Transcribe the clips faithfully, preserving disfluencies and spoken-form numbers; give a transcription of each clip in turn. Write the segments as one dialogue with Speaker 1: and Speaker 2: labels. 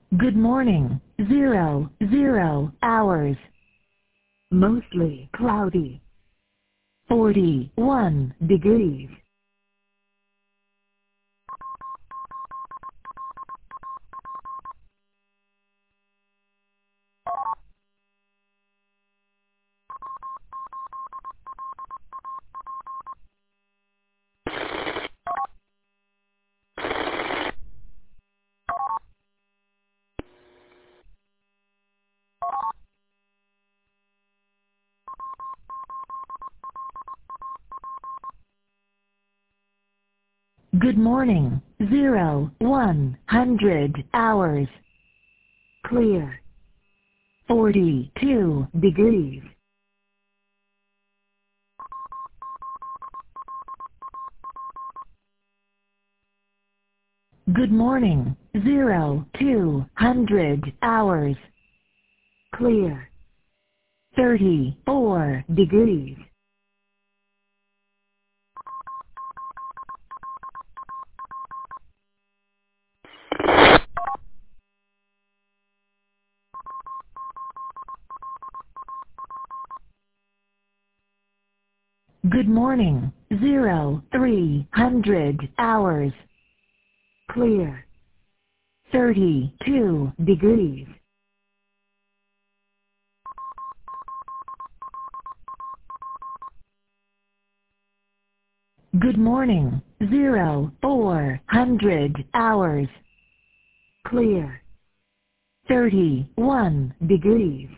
Speaker 1: Good morning. Zero, zero hours. Mostly cloudy. forty-one degrees. Good morning. Zero, one hundred hours. Clear. forty-two degrees. Good morning. Zero, two hundred hours. Clear. thirty-four degrees. Good morning. Zero, three hundred hours. Clear. thirty-two degrees. Good morning. Zero, four hundred hours. Clear. thirty-one degrees.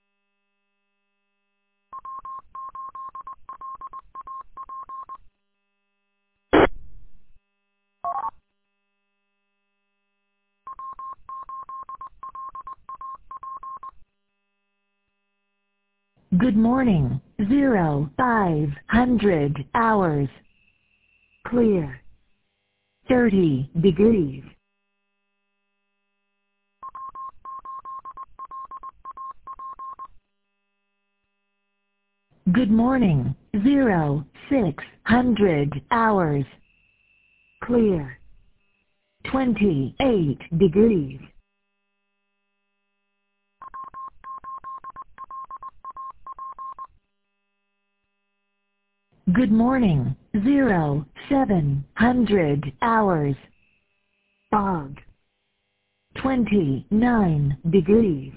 Speaker 1: Good morning. Zero, five hundred hours. Clear. thirty degrees. Good morning. Zero, six hundred hours. Clear. twenty-eight degrees. Good morning. Zero, seven hundred hours. Fog. twenty-nine degrees.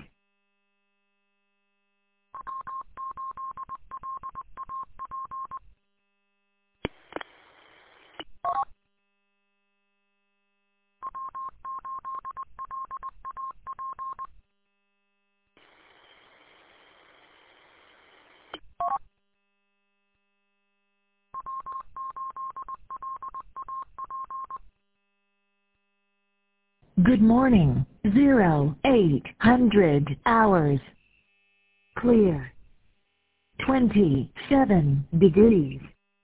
Speaker 1: Good morning. Zero, eight hundred hours. Clear. twenty-seven degrees.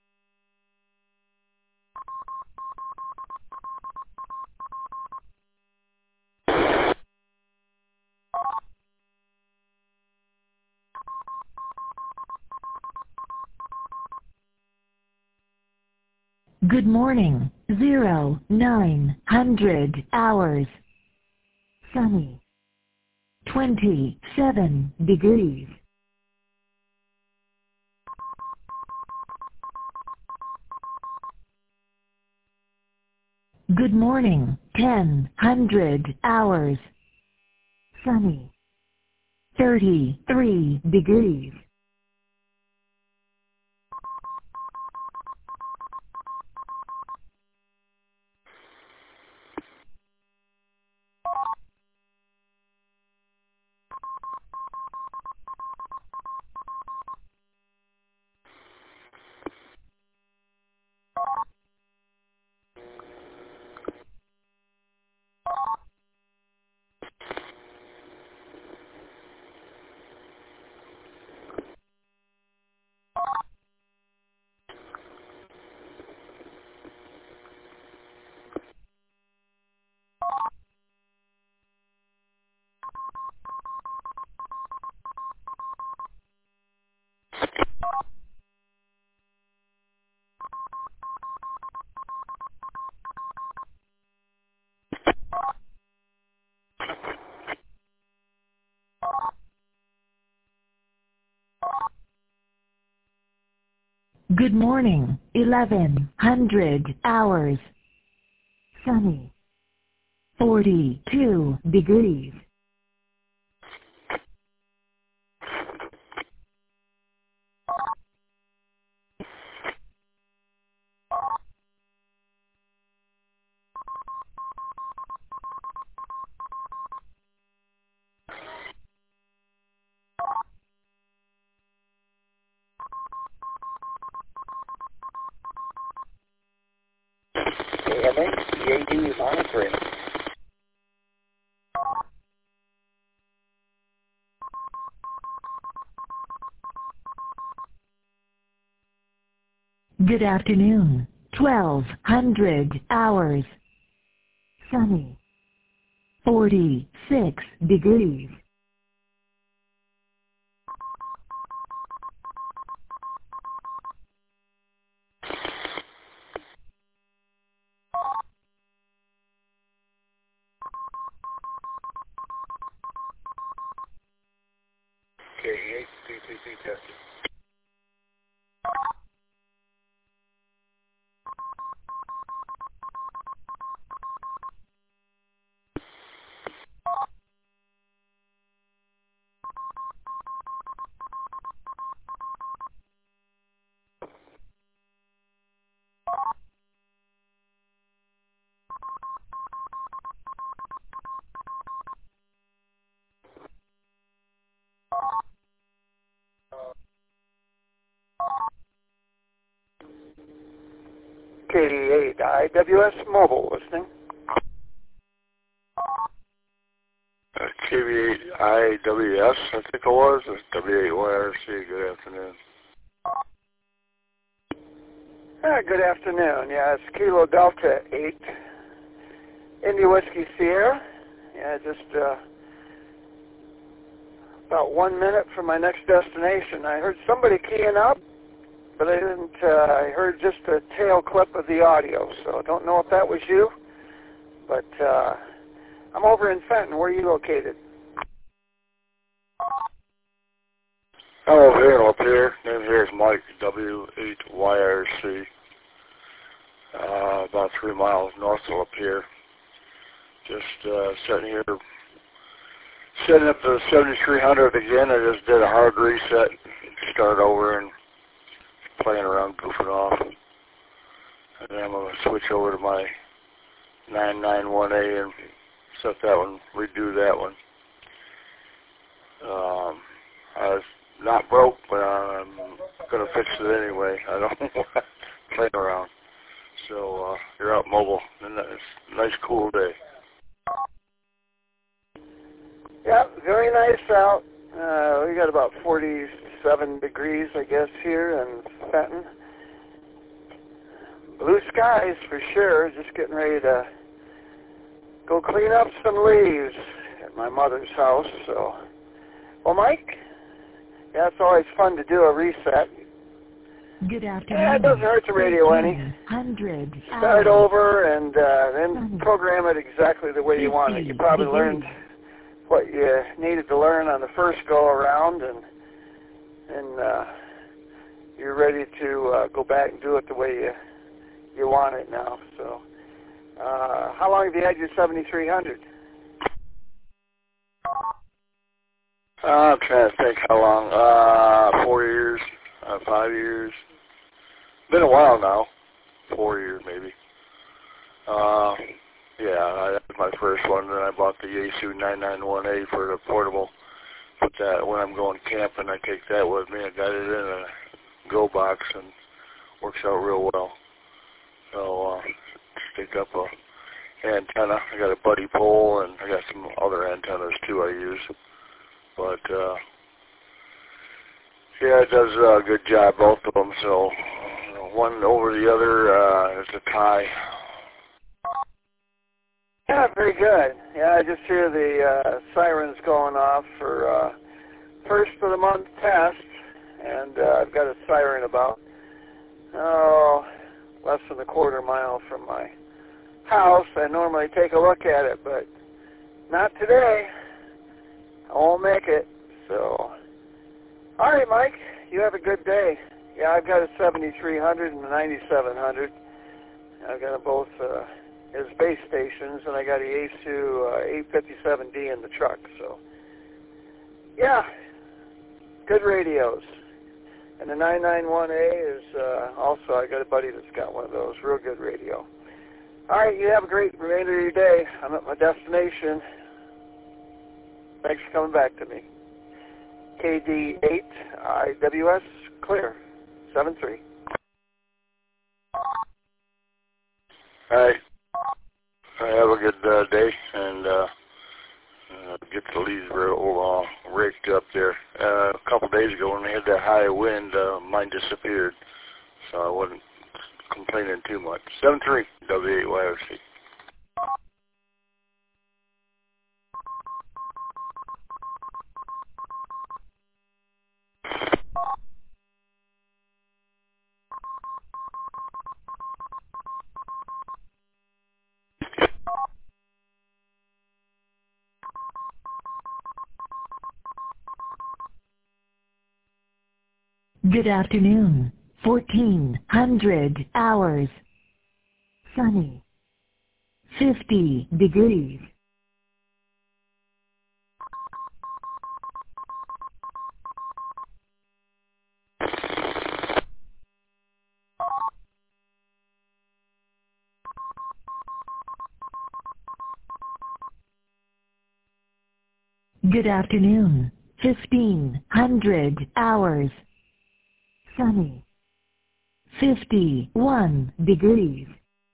Speaker 1: Good morning. Zero, nine hundred hours. Sunny. twenty-seven degrees. Good morning. Ten hundred hours. Sunny. thirty-three degrees. Good morning, eleven hundred hours. Sunny. forty-two degrees.
Speaker 2: K M A, E A D is monitoring.
Speaker 1: Good afternoon, twelve hundred hours. Sunny. forty-six degrees.
Speaker 2: K E A, C C C tested. K D eight, I W S mobile listening.
Speaker 3: Uh, K V eight I W S, I think it was, or W eight Y R C, good afternoon.
Speaker 2: Ah, good afternoon. Yeah, it's Kilo Delta eight, India Whiskey Sierra. Yeah, just uh, about one minute from my next destination. I heard somebody keying up, but I didn't, uh, I heard just a tail clip of the audio, so I don't know if that was you, but uh, I'm over in Fenton. Where are you located?
Speaker 3: I'm over here and up here. Name here is Mike, W eight Y R C. Uh, about three miles north of up here. Just uh, sitting here, setting up the seventy-three hundred again. I just did a hard reset, start over and playing around, goofing off. And then I'm going to switch over to my nine ninety-one A and set that one, redo that one. Um, I was not broke, but I'm going to fix it anyway. I don't want to play around. So uh, you're out mobile, and it's a nice cool day.
Speaker 2: Yeah, very nice out. Uh, we got about forty-seven degrees, I guess, here in Fenton. Blue skies for sure. Just getting ready to go clean up some leaves at my mother's house. So, well, Mike, yeah, it's always fun to do a reset.
Speaker 1: Good afternoon.
Speaker 2: Yeah, it doesn't hurt the radio any.
Speaker 1: Hundred.
Speaker 2: Start over and uh, then program it exactly the way you want it. You probably learned what you needed to learn on the first go around, and and uh, you're ready to uh, go back and do it the way you you want it now. So, uh, how long have you had your seventy-three hundred?
Speaker 3: Uh, I'm trying to think how long. Uh, four years, uh, five years. Been a while now. Four years maybe. Uh, yeah, I, that was my first one. Then I bought the Yaesu nine ninety-one A for the portable. Put that when I'm going camping, I take that with me. I got it in a Go box and works out real well. So uh, stick up a antenna. I got a buddy pole and I got some other antennas too I use. But uh, yeah, it does a good job, both of them. So you know, one over the other uh, is a tie.
Speaker 2: Yeah, very good. Yeah, I just hear the uh, sirens going off for uh, first of the month test, and uh, I've got a siren about oh less than a quarter mile from my house. I normally take a look at it, but not today. I won't make it. So, all right, Mike, you have a good day. Yeah, I've got a seventy-three hundred and a ninety-seven hundred. I've got them both uh, as base stations, and I got a Yaesu uh, eight fifty-seven D in the truck. So, yeah, good radios. And the nine ninety-one A is uh, also, I got a buddy that's got one of those. Real good radio. All right, you have a great remainder of your day. I'm at my destination. Thanks for coming back to me. K D eight I W S, clear, seven three.
Speaker 3: Hi. Have a good uh, day, and uh, uh, get to Leesboro uh, raked up there. Uh, a couple days ago when they had that high wind, uh, mine disappeared, so I wasn't complaining too much. seven three W eight Y O C.
Speaker 1: Good afternoon. fourteen hundred hours. Sunny. fifty degrees. Good afternoon. fifteen hundred hours. Sunny. fifty-one degrees.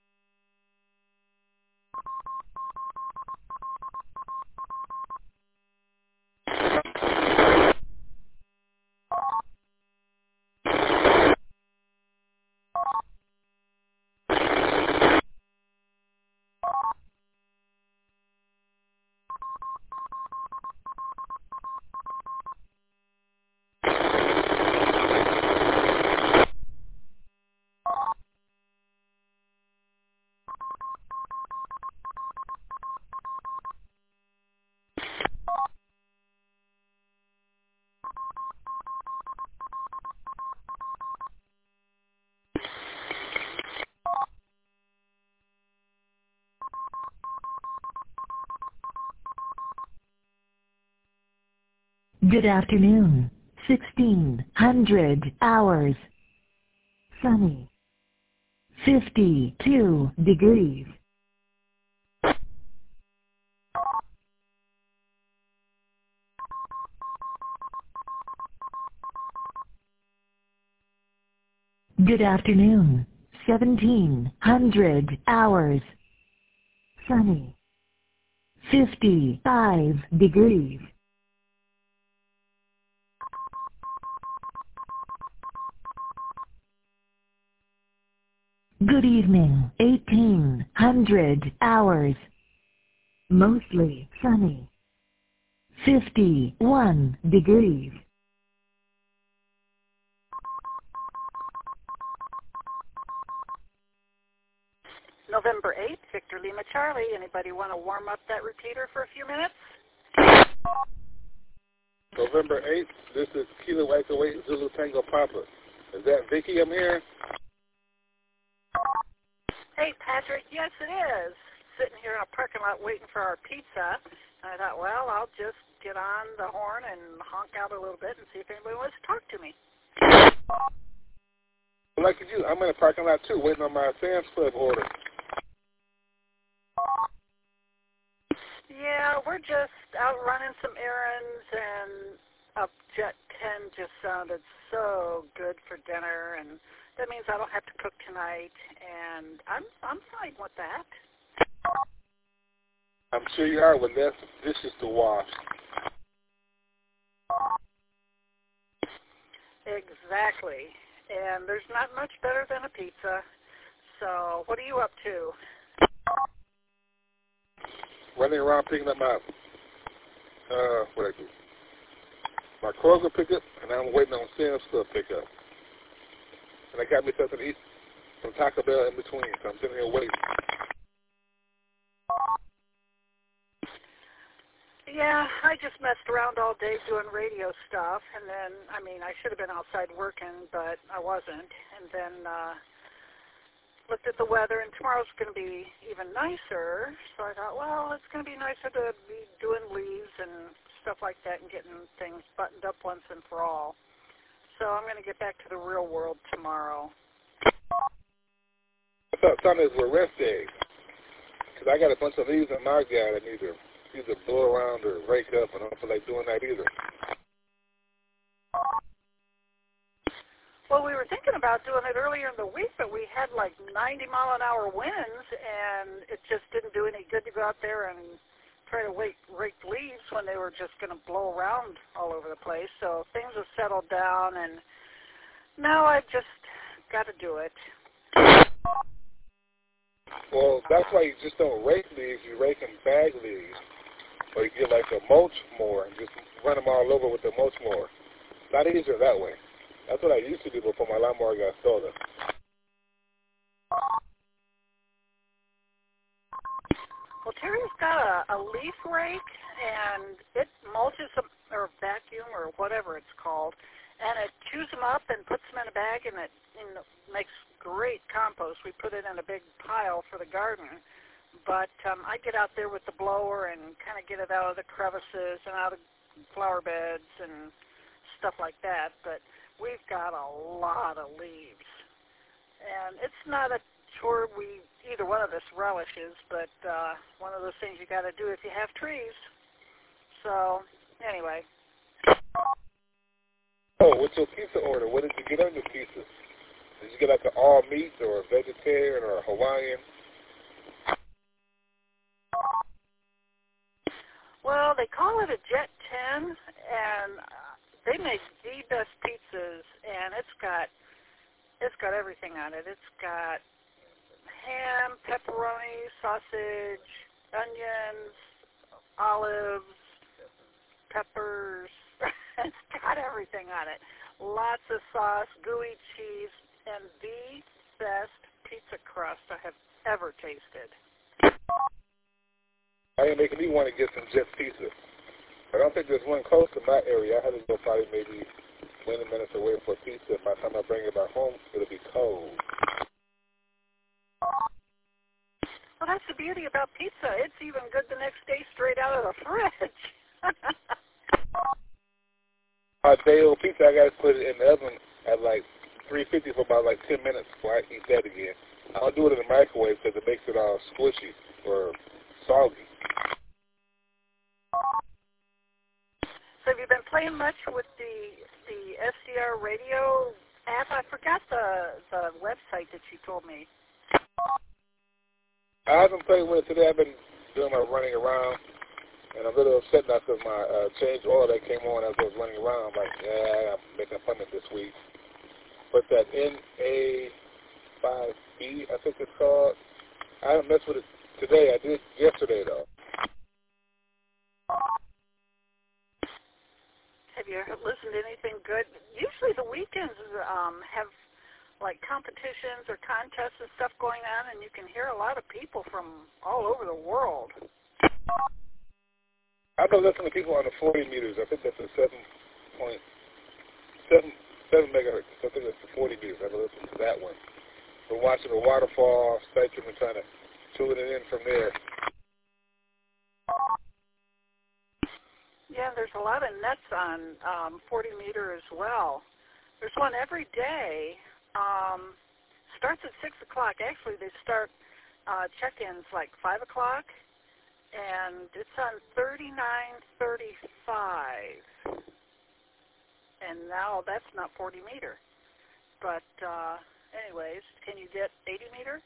Speaker 1: Good afternoon. sixteen hundred hours. Sunny. fifty-two degrees. Good afternoon. seventeen hundred hours. Sunny. fifty-five degrees. Good evening. eighteen hundred hours. Mostly sunny. fifty-one degrees.
Speaker 4: November eighth, Victor Lima Charlie. Anybody want to warm up that repeater for a few minutes?
Speaker 5: November eighth, this is Kilo Echo eight Zulu Tango Papa. Is that Vicky I'm hearing?
Speaker 4: Hey, Patrick, yes it is. Sitting here in a parking lot waiting for our pizza. And I thought, well, I'll just get on the horn and honk out a little bit and see if anybody wants to talk to me.
Speaker 5: Well, like you, I'm in a parking lot too, waiting on my Sam's Club order.
Speaker 4: Yeah, we're just out running some errands, and Up Jet ten just sounded so good for dinner, and that means I don't have to cook tonight, and I'm I'm fine with that.
Speaker 5: I'm sure you are with less dishes to wash.
Speaker 4: Exactly, and there's not much better than a pizza. So, what are you up to?
Speaker 5: Running around picking up my, uh, what I do? My Kroger pickup, and I'm waiting on Sam's Club pickup. And I got me something to eat, some Taco Bell in between, so I'm sitting here waiting.
Speaker 4: Yeah, I just messed around all day doing radio stuff, and then, I mean, I should have been outside working, but I wasn't, and then uh, looked at the weather, and tomorrow's going to be even nicer, so I thought, well, it's going to be nicer to be doing leaves and stuff like that and getting things buttoned up once and for all. So I'm going to get back to the real world tomorrow.
Speaker 5: I thought Sundays were rest days, because I got a bunch of leaves in my yard that need to either blow around or rake up, and I don't feel like doing that either.
Speaker 4: Well, we were thinking about doing it earlier in the week, but we had like ninety mile an hour winds, and it just didn't do any good to go out there and try to wake, rake leaves when they were just going to blow around all over the place. So things have settled down, and now I've just got to do it.
Speaker 5: Well, that's why you just don't rake leaves, you rake and bag leaves. Or you get like a mulch mower and just run them all over with the mulch mower. It's not easier that way. That's what I used to do before my lawnmower got stolen.
Speaker 4: Well, Terry's got a, a leaf rake, and it mulches them, or vacuum, or whatever it's called, and it chews them up and puts them in a bag, and it you know, makes great compost. We put it in a big pile for the garden. But um, I get out there with the blower and kind of get it out of the crevices and out of flower beds and stuff like that. But we've got a lot of leaves. And it's not a chore we, either one of us relishes, but uh, one of those things you got to do if you have trees. So, anyway.
Speaker 5: Oh, what's your pizza order? What did you get on your pizza? Did you get like an all meat or a vegetarian or a Hawaiian?
Speaker 4: Well, they call it a Jet ten, and they make the best pizzas, and it's got it's got everything on it. It's got ham, pepperoni, sausage, onions, olives, peppers. It's got everything on it. Lots of sauce, gooey cheese, and the best pizza crust I have ever tasted.
Speaker 5: I am making me want to get some Jet pizza. I don't think there's one close to my area. I had to go probably maybe twenty minutes away for pizza. By the time I bring it back home, it'll be cold.
Speaker 4: Well, that's the beauty about pizza. It's even good the next day straight out of the fridge.
Speaker 5: A day old pizza, I got to put it in the oven at like three fifty for about like ten minutes before I eat that again. I don't do it in the microwave because it makes it all squishy or soggy.
Speaker 4: So have you been playing much with the the S D R radio app? I forgot the the website that you told me.
Speaker 5: I haven't played with it today. I've been doing my running around, and I'm a little upset now because my uh, change oil that came on as I was running around. I'm like, yeah, I'm making an appointment this week. But that N A five B, I think it's called, I haven't messed with it today. I did yesterday, though.
Speaker 4: Have you listened to anything good? Usually the weekends um, have like competitions or contests and stuff going on, and you can hear a lot of people from all over the world.
Speaker 5: I've been listening to people on the forty meters. I think that's a seven point seven seven megahertz. I think that's the forty meters. I've been listening to that one. We're watching the waterfall spectrum and trying to tune it in from there.
Speaker 4: Yeah, there's a lot of nets on um, forty meter as well. There's one every day. Um, starts at six o'clock. Actually, they start uh, check-ins like five o'clock, and it's on thirty-nine thirty-five. And now that's not forty meter. But uh, anyways, can you get eighty meter?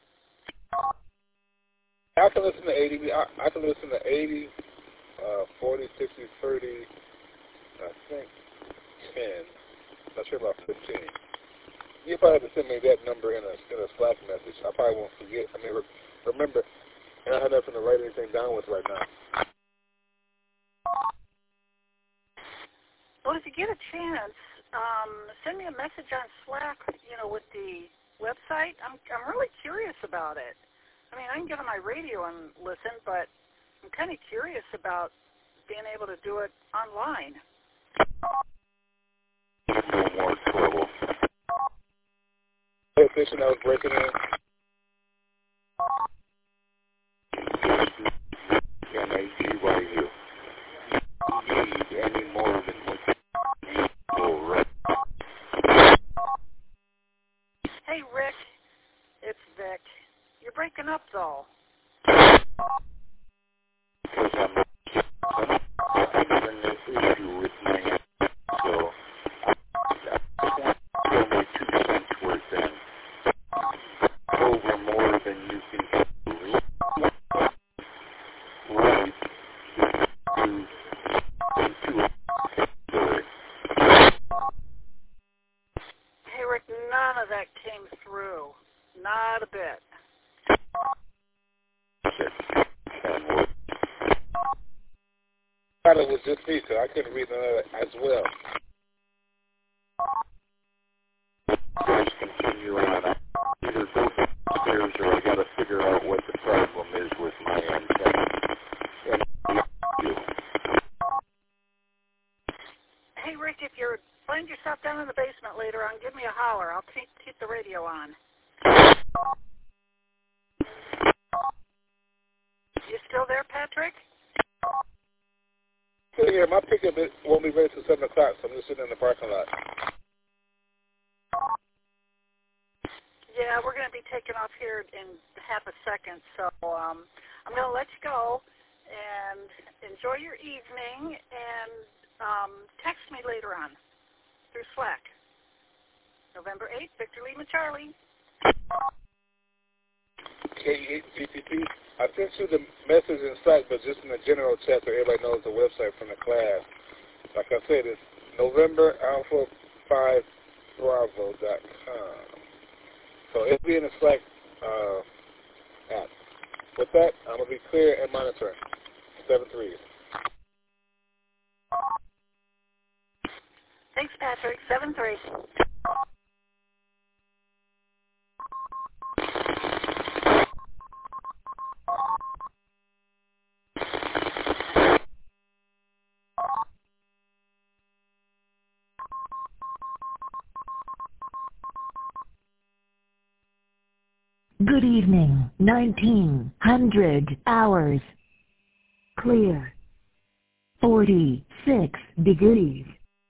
Speaker 5: I can listen to eighty. I, I can listen to eighty, uh, forty, sixty, thirty, I think ten. Not sure about fifteen. You probably have to send me that number in a in a Slack message. I probably won't forget. I mean, re- remember, and I have nothing to write anything down with right now.
Speaker 4: Well, if you get a chance, um, send me a message on Slack. You know, with the website. I'm I'm really curious about it. I mean, I can get on my radio and listen, but I'm kind of curious about being able to do it online.
Speaker 3: No more trouble.
Speaker 5: Pay attention, I was breaking in.
Speaker 3: N A G Y U. You need any more than what you need for right.
Speaker 4: Hey, Rick. It's Vic. You're breaking up, though.
Speaker 3: Because I'm having this issue with my hand, so I just want to throw my two cents worth in. Over more than you can do. Right. To, to
Speaker 4: Hey, Rick, none of that came through. Not a bit.
Speaker 5: I thought it was just me, so I couldn't read none of it as well.
Speaker 3: Guys, continue on. I either go upstairs or I got to figure out what the problem is with my antenna. And you.
Speaker 4: Hey, Rick, if you find yourself down in the basement later on, give me a holler. I'll keep, keep the radio on. You still there, Patrick?
Speaker 5: So yeah, my pickup won't be ready till seven o'clock, so I'm just sitting in the parking lot.
Speaker 4: Yeah, we're going to be taking off here in half a second, so um, I'm going to let you go and enjoy your evening, and um, text me later on through Slack. November eighth, Victor Lima Charlie.
Speaker 5: K eight G T P. I sent you the message in Slack, but just in the general chat so everybody knows the website from the class. Like I said, it's November Alpha five Bravo dot com. So it'll be in the Slack uh, app. With that, I'm going to be clear and monitoring. Seven three.
Speaker 4: Thanks, Patrick. Seven three.
Speaker 1: Good evening, nineteen hundred hours. Clear. forty-six degrees.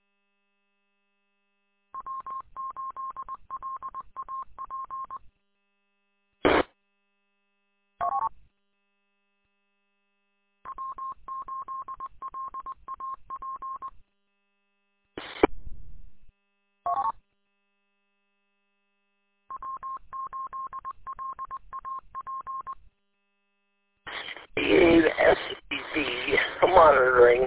Speaker 6: S C B monitoring.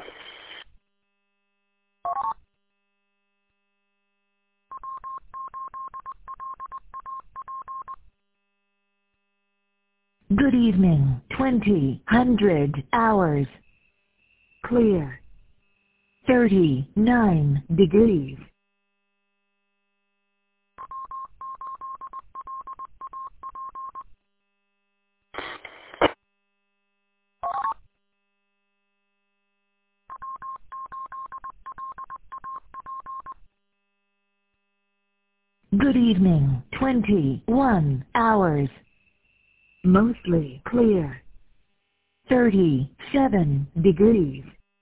Speaker 1: Good evening, twenty hundred hours. Clear. thirty-nine degrees. Good evening, twenty-one hours. Mostly clear. thirty-seven degrees.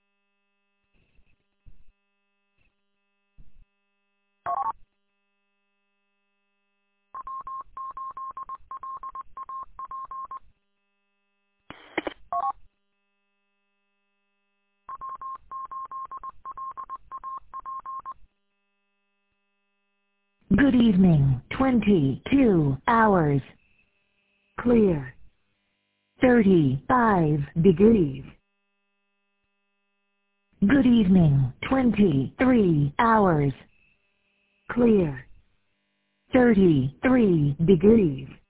Speaker 1: Good evening, twenty-two hours. Clear. thirty-five degrees. Good evening, twenty-three hours. Clear. thirty-three degrees.